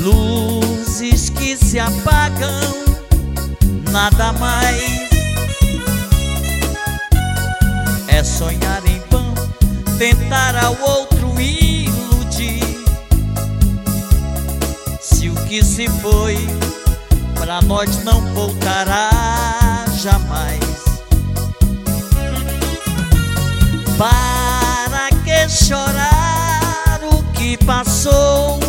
luzes que se apagam, nada mais. É sonhar em vão, tentar ao outro iludir. Se o que se foi pra nós não voltará jamais. Para que chorar o que passou?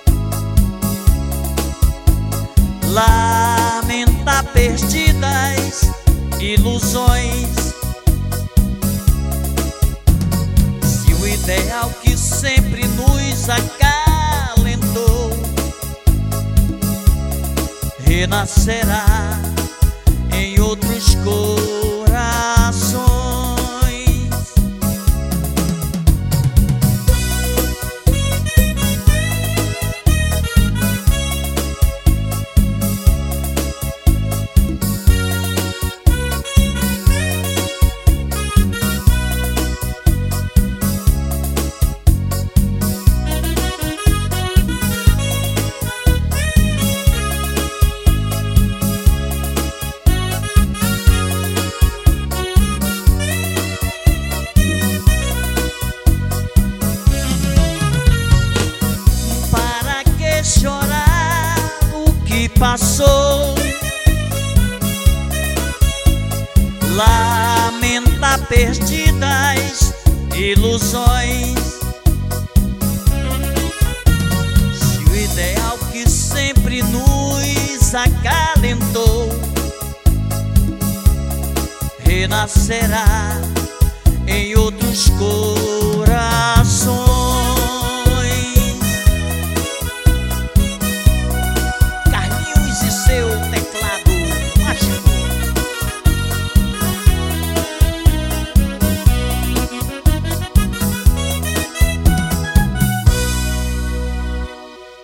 Lamentar perdidas ilusões. Se o ideal que sempre nos acalentou renascerá em outros corações. Chorar o que passou, lamentar perdidas ilusões. Se o ideal que sempre nos acalentou renascerá em outros corações.